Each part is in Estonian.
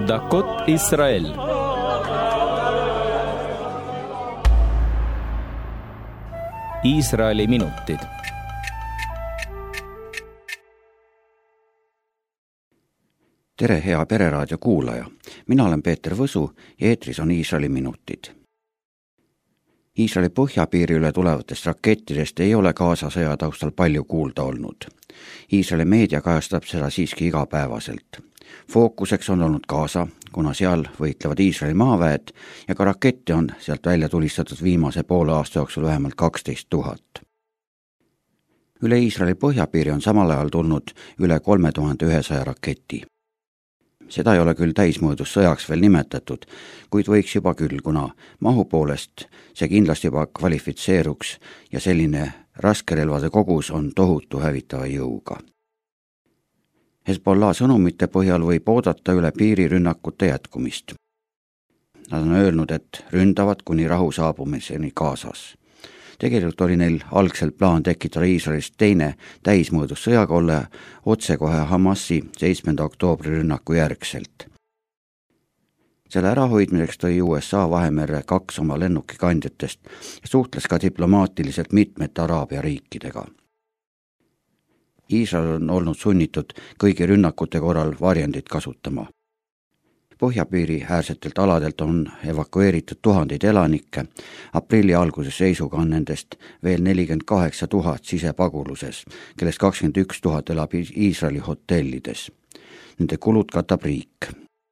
דקות ישראל. Iisraeli minutid. Tere, hea Pereraadio kuulaja. Mina olen Peeter Võsu ja eetris on Iisraeli minutid. Iisraeli põhjapiiri üle tulevatest rakettidest ei ole Gaza sõja taustal palju kuulda olnud. Iisraeli meedia kajastab seda siiski igapäevaselt. Fookuseks on olnud Gaza, kuna seal võitlevad Iisraeli maaväed ja ka rakette on sealt välja tulistatud viimase poole aasta jooksul vähemalt 12 000. Üle Iisraeli põhjapiiri on samal ajal tulnud üle 3100 raketi. Seda ei ole küll täismõõdus sõjaks veel nimetatud, kuid võiks juba küll, kuna mahu poolest see kindlasti juba kvalifitseeruks ja selline raskerelvade kogus on tohutu hävitava jõuga. Hezbollah sõnumite põhjal võib oodata üle piiri rünnakute jätkumist. Nad on öelnud, et ründavad kuni rahu saabumiseni Gazas. Tegelikult oli neil algselt plaan tekitada Iisraelist teine täismõõdus sõjakolle otsekohe Hamasi 7. oktoobri rünnaku järgselt. Selle ärahoidmiseks tõi USA Vahemerre 2 oma lennukikandjatest ja suhtles ka diplomaatiliselt mitmete Araabia riikidega. Iisrael on olnud sunnitud kõigi rünnakute korral varjendit kasutama. Põhjapiiri äärsetelt aladelt on evakueeritud tuhandeid elanikke, aprilli alguses seisuga on nendest veel 48 000 sisepaguluses, kellest 21 000 elab Iisraeli hotellides. Nende kulud katab riik.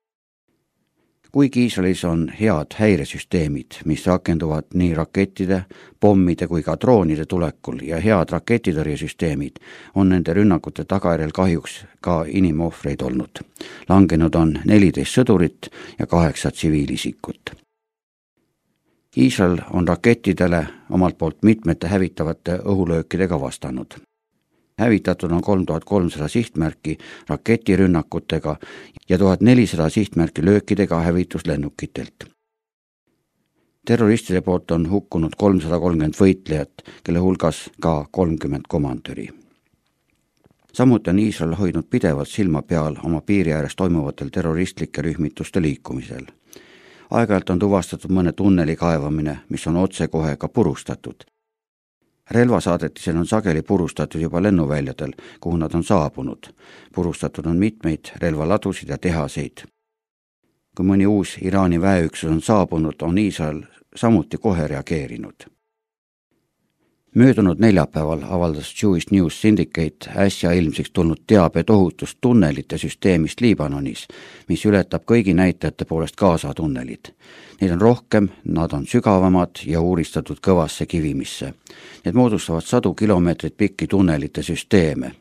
Kuigi Iisraelis on head häiresüsteemid, mis rakenduvad nii rakettide, pommide kui ka droonide tulekul ja head raketitõrjesüsteemid, on nende rünnakute tagajärjel kahjuks ka inimohvreid olnud. Langenud on 14 sõdurit ja 8 tsiviilisikut. Iisrael on rakettidele omalt poolt mitmete hävitavate õhulöökidega vastanud. Hävitatud on 3300 sihtmärki raketirünnakutega ja 1400 sihtmärki löökidega hävituslennukitelt. Terroristide poolt on hukkunud 330 võitlejat, kelle hulgas ka 30 komandöri. Samuti on Iisrael hoidnud pidevalt silma peal oma piiri ääres toimuvatel terroristlike rühmituste liikumisel. Aeg-ajalt on tuvastatud mõne tunneli kaevamine, mis on otsekohe ka purustatud. Relvasaadetisel on sageli purustatud juba lennuväljadel, kuhu nad on saabunud. Purustatud on mitmeid relvaladusid ja tehaseid. Kui mõni uus Iraani väeüksus on saabunud, on Iisrael samuti kohe reageerinud. Möödunud neljapäeval avaldas Jewish News Syndicate äsja ilmsiks tulnud teabe tohutust tunnelite süsteemist Liibanonis, mis ületab kõigi näitajate poolest Gaza tunnelid. Neid on rohkem, nad on sügavamad ja uuristatud kõvasse kivimisse. Need moodustavad 100 kilomeetrit pikki tunnelite süsteeme.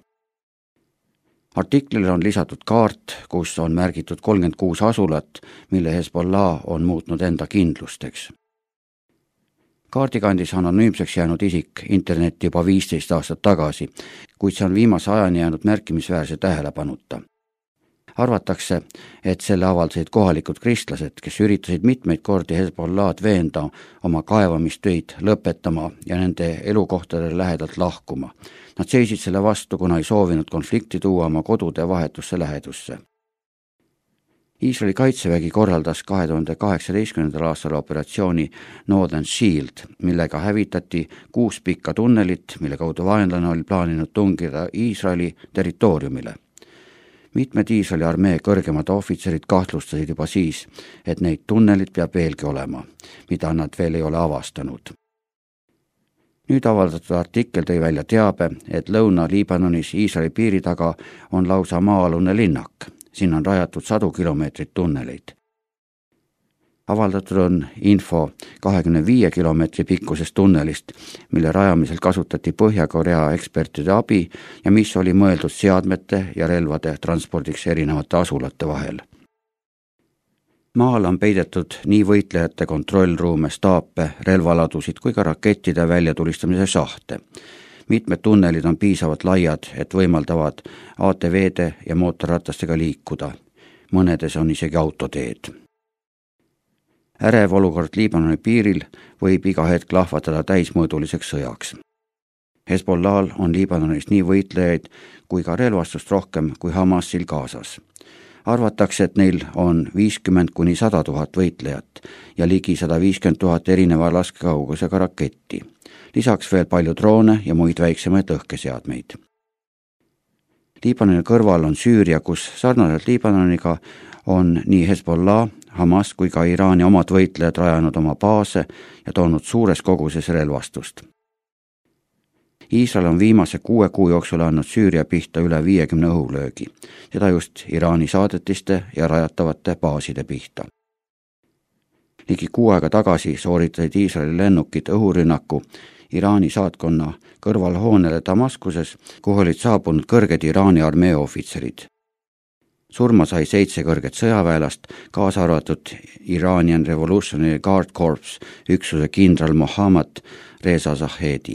Artiklile on lisatud kaart, kus on märgitud 36 asulat, mille Hezbollah on muutnud enda kindlusteks. Kaardikandis on anonüümseks jäänud isik internetti juba 15 aastat tagasi, kuid see on viimase ajani jäänud märkimisväärse tähelepanuta. Arvatakse, et selle avaldasid kohalikud kristlased, kes üritasid mitmeid kordi Hezbollah'd veenda oma kaevamistöid lõpetama ja nende elukohtadele lähedalt lahkuma. Nad seisid selle vastu, kuna ei soovinud konflikti tuua oma kodude vahetusse lähedusse. Iisraeli kaitsevägi korraldas 2018. aastal operatsiooni Northern Shield, millega hävitati 6 pikka tunnelit, mille kaudu vaenlane oli plaaninud tungida Iisraeli territooriumile. Mitmed Iisraeli armee kõrgemad ohvitserid kahtlustasid juba siis, et neid tunnelit peab veelgi olema, mida nad veel ei ole avastanud. Nüüd avaldatud artikkel tõi välja teabe, et Lõuna-Liibanonis Iisraeli piiri taga on lausa maa-alune linnak. Siin on rajatud 100 kilomeetrit tunneleid. Avaldatud on info 25 kilomeetri pikkusest tunnelist, mille rajamisel kasutati Põhja-Korea ekspertide abi ja mis oli mõeldud seadmete ja relvade transpordiks erinevate asulate vahel. Maal on peidetud nii võitlejate kontrollruume, staape, relvaladusid kui ka rakettide väljatulistamise šahte. Mitmed tunnelid on piisavalt laiad, et võimaldavad ATV-de ja mootorratastega liikuda. Mõnedes on isegi autoteed. Ärev olukord Liibanoni piiril võib iga hetk lahvatada täismõõduliseks sõjaks. Hezbollah'l on Liibanonis nii võitlejaid kui ka relvastust rohkem kui Hamasil Gazas. Arvatakse, et neil on 50 kuni 100 000 võitlejat ja ligi 150 000 erineva laskekaugusega raketti. Lisaks veel palju droone ja muid väiksemaid lõhkeseadmeid. Liibanoni kõrval on Süüria, kus sarnaselt Liibanoniga on nii Hezbollah, Hamas kui ka Iraani omad võitlejad rajanud oma baase ja toonud suures koguses relvastust. Iisrael on viimase 6 kuu jooksul andnud Süüria pihta üle 50 õhulöögi, seda just Iraani saadetiste ja rajatavate baaside pihta. Ligi 6 aega tagasi sooritasid Iisraeli lennukid õhurünnaku Iraani saatkonna kõrvalhoonele Damaskuses, kuhu olid saabunud kõrged Iraani armee ohvitserid. Surma sai 7 kõrget sõjaväelast, kaasa arvatud Iranian Revolutionary Guard Corps üksuse kindral Mohammad Reza Zahedi.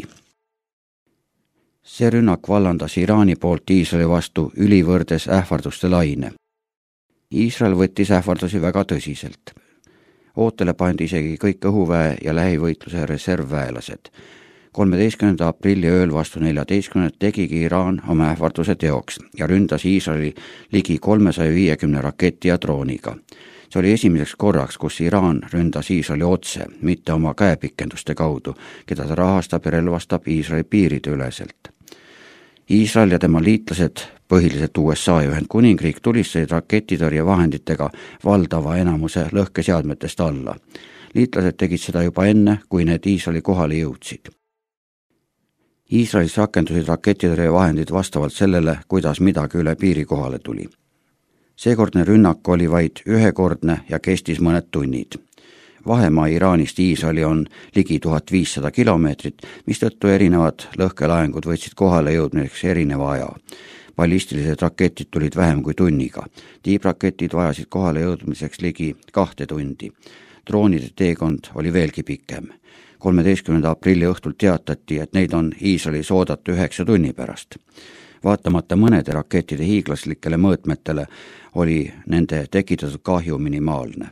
See rünnak vallandas Iraani poolt Iisraeli vastu ülivõrdes ähvarduste laine. Iisrael võttis ähvardusi väga tõsiselt. Ootele pandi isegi kõik õhuväe ja lähivõitluse reservväelased. 13. aprilli ööl vastu 14. tegigi Iraan oma ähvarduse teoks ja ründas Iisraeli ligi 350 raketi ja drooniga. See oli esimeseks korraks, kus Iraan ründas Iisraeli otse, mitte oma käepikenduste kaudu, keda ta rahastab ja relvastab Iisraeli piiride üleselt. Iisrael ja tema liitlased, põhiliselt USA ja Ühendkuningriik, tulistasid raketitõrjevahenditega valdava enamuse lõhkeseadmetest alla. Liitlased tegid seda juba enne, kui need Iisraeli kohale jõudsid. Iisraelis rakendusid raketitõrjevahendid vastavalt sellele, kuidas midagi üle piiri kohale tuli. Seekordne rünnak oli vaid ühekordne ja kestis mõned tunnid. Vahemaa Iraanist Iisraeli on ligi 1500 kilomeetrit, mistõttu erinevad lõhkelaengud võtsid kohale jõudmiseks erineva aja. Ballistilised raketid tulid vähem kui tunniga. Tiibraketid vajasid kohale jõudmiseks ligi 2 tundi. Droonide teekond oli veelgi pikem. 13. aprilli õhtul teatati, et neid on Iisraelis oodata 9 tunni pärast. Vaatamata mõnede rakettide hiiglaslikele mõõtmetele oli nende tekitatud kahju minimaalne.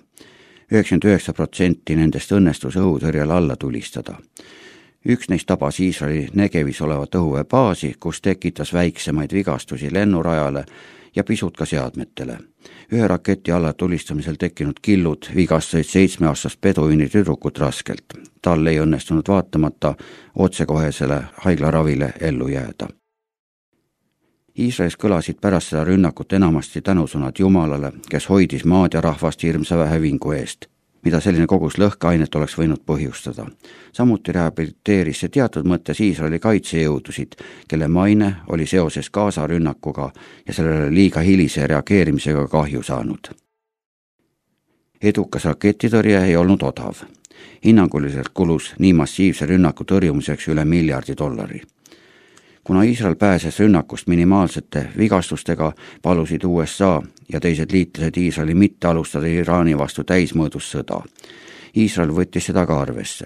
99% nendest õnnestus õhutõrjel alla tulistada. Üks neist tabas Iisraeli Negevis olevat õhuväebaasi, kus tekitas väiksemaid vigastusi lennurajale ja pisut ka seadmetele. Ühe raketi alla tulistamisel tekkinud killud vigastasid 7-aastast peduini tüdrukut raskelt. Tal ei õnnestunud vaatamata otsekohesele haiglaravile ellu jääda. Iisraelis kõlasid pärast seda rünnakut enamasti tänusõnad Jumalale, kes hoidis maad ja rahvast hirmsa hävingu eest, mida selline kogus lõhkeainet oleks võinud põhjustada. Samuti rehabiliteeris see teatud mõttes Iisraeli kaitsejõudusid, kelle maine oli seoses Gaza rünnakuga ja sellele liiga hilise reageerimisega kahju saanud. Edukas raketitõrje ei olnud odav. Hinnanguliselt kulus nii massiivse rünnaku tõrjumiseks üle $1 miljardi. Kuna Iisrael pääses rünnakust minimaalsete vigastustega, palusid USA ja teised liitlased Iisraeli mitte alustada Iraani vastu täismõõdus sõda. Iisrael võttis seda ka arvesse.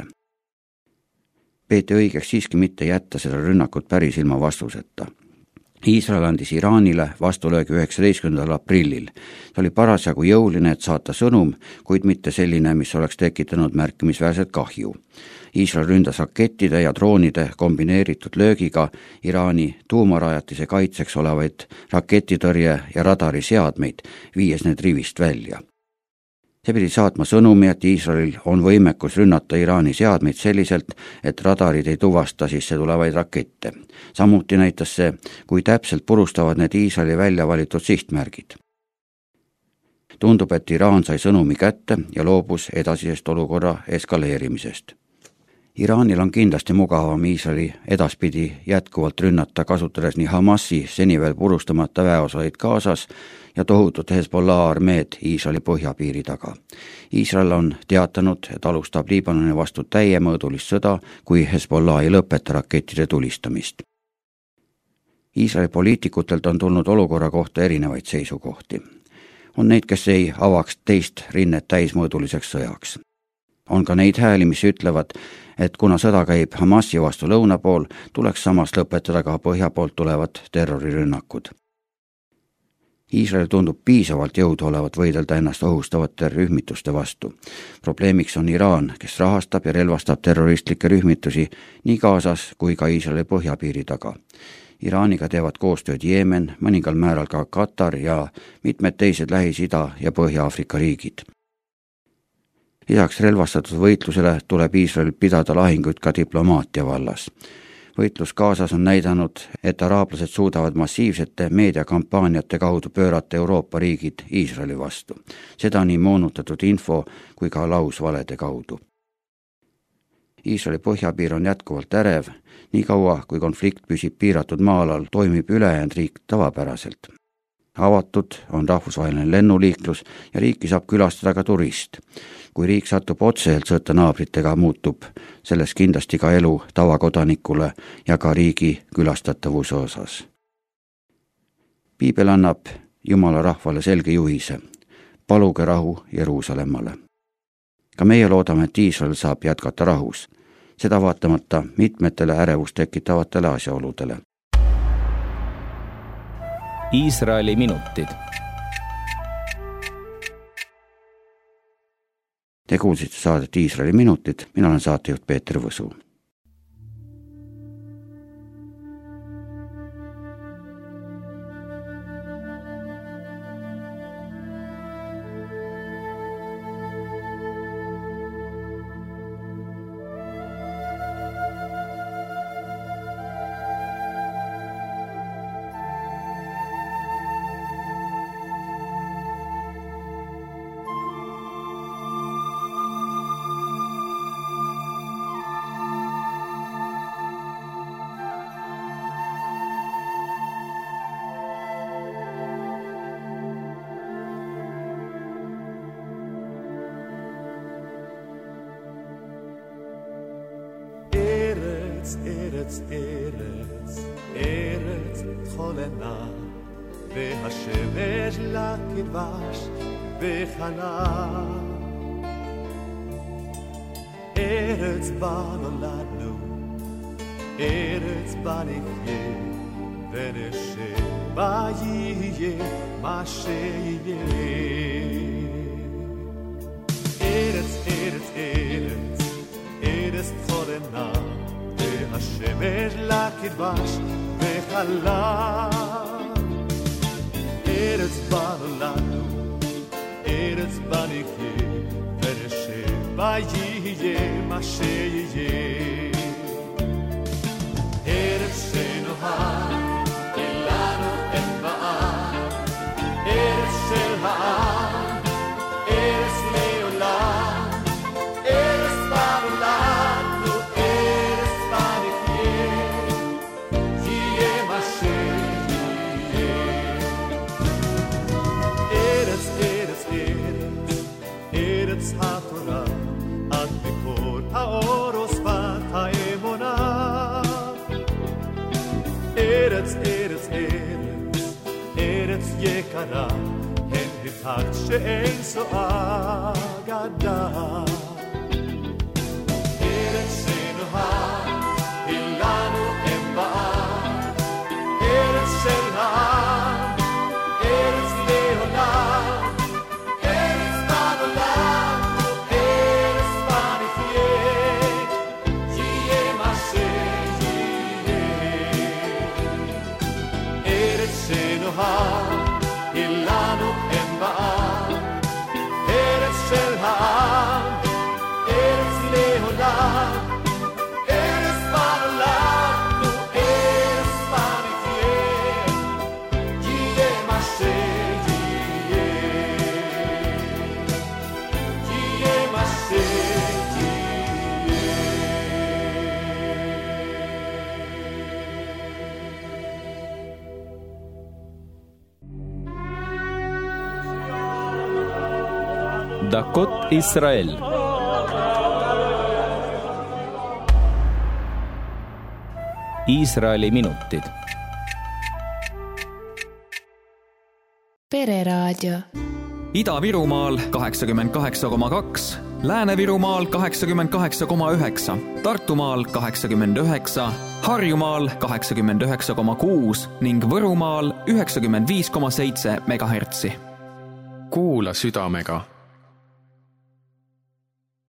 Peeti õigeks siiski mitte jätta seda rünnakut päris ilma vastuseta. Iisrael andis Iraanile vastulöögi 19. aprillil. See oli parasjagu jõuline, et saata sõnum, kuid mitte selline, mis oleks tekitanud märkimisväärset kahju. Iisrael ründas rakettide ja droonide kombineeritud löögiga Iraani tuumarajatise kaitseks olevaid raketitõrje ja radariseadmeid, viies need rivist välja. See pidi saatma sõnumi, et Iisraelil on võimekus rünnata Iraani seadmeid selliselt, et radarid ei tuvasta sisse tulevaid rakette. Samuti näitas see, kui täpselt purustavad need Iisraeli välja valitud sihtmärgid. Tundub, et Iraan sai sõnumi kätte ja loobus edasisest olukorra eskaleerimisest. Iraanil on kindlasti mugavam Iisraeli edaspidi jätkuvalt rünnata, kasutades nii Hamasi seni veel purustamata väeosaid Gazas ja tohutut Hezbollah armeed Iisraeli põhjapiiri taga. Iisrael on teatanud, et alustab Liibanoni vastu täiemõõdulist sõda, kui Hezbollah ei lõpeta rakettide tulistamist. Iisraeli poliitikutelt on tulnud olukorra kohta erinevaid seisukohti. On neid, kes ei avaks teist rinnet täismõõduliseks sõjaks. On ka neid hääli, mis ütlevad, et kuna sõda käib Hamasi vastu lõuna pool, tuleks samas lõpetada ka põhja poolt tulevad terrorirünnakud. Iisrael tundub piisavalt jõudu olevat võidelda ennast ohustavate rühmituste vastu. Probleemiks on Iraan, kes rahastab ja relvastab terroristlikke rühmitusi nii Gazas kui ka Iisraeli põhjapiiri taga. Iraaniga teevad koostööd Jeemen, mõningal määral ka Katar ja mitmed teised Lähis-Ida ja Põhja-Aafrika riigid. Lisaks relvastatud võitlusele tuleb Iisraelil pidada lahinguid ka diplomaatia vallas. Võitlus Gazas on näidanud, et araablased suudavad massiivsete meediakampaaniate kaudu pöörata Euroopa riigid Iisraeli vastu. Seda nii moonutatud info kui ka lausvalede kaudu. Iisraeli põhjapiir on jätkuvalt ärev, nii kaua kui konflikt püsib piiratud maa-alal, toimib ülejäänud riik tavapäraselt. Avatud on rahvusvaheline lennuliiklus ja riiki saab külastada ka turist. Kui riik satub otseselt sõtta naabritega, muutub selles kindlasti ka elu tavakodanikule ja ka riigi külastatavuse osas. Piibel annab Jumala rahvale selge juhise: paluge rahu Jeruusalemmale. Ka meie loodame, et Iisrael saab jätkata rahus, seda vaatamata mitmetele ärevust tekitavatele asjaoludele. Iisraeli minutid. Te kuulsite saadet Iisraeli minutid, mina olen saatejuht Peeter Võsu. ארץ, ארץ, ארץ חולנה, והשמש לה כדבש וחלב. ארץ בה נולדנו, ארץ בה נחיה, ונשב בה יהיה מה שיהיה. ארץ, ארץ, ארץ, ארץ חולנה, והשמש לה כדבש וחלב. ארץ בה נולדנו, ארץ בה נחיה, ונשב בה יהיה מה שיהיה. ארץ שנוהג אלינו אין בעם, ארץ של העם, ארץ לעולם, ארץ בה נולדנו, ארץ בה נחיה, יהיה מה שיהיה. ארץ, ארץ, ארץ, ארץ התורה, עד מקור האור ושפת האמונה. ארץ, ארץ, ארץ, ארץ יקרה, הן הבטחת שאין סועה גדה. ארץ שנוהג אלינו אין בעם, ארץ של העם, ארץ לעולם, ארץ בה נולדנו, ארץ בה נחיה, יהיה מה שיהיה. ארץ שנוהג אלינו אין בעם, ארץ של העם, ארץ לעולם, ארץ בה נולדנו, ארץ בה נחיה, יהיה מה שיהיה, יהיה מה שיהיה. דקות ישראל. Iisraeli minutid. Pereraadio. Ida-Virumaal 88,2, Lääne-Virumaal 88,9, Tartumaal 89, Harjumaal 89,6 ning Võrumaal 95,7 megahertsi. Kuula südamega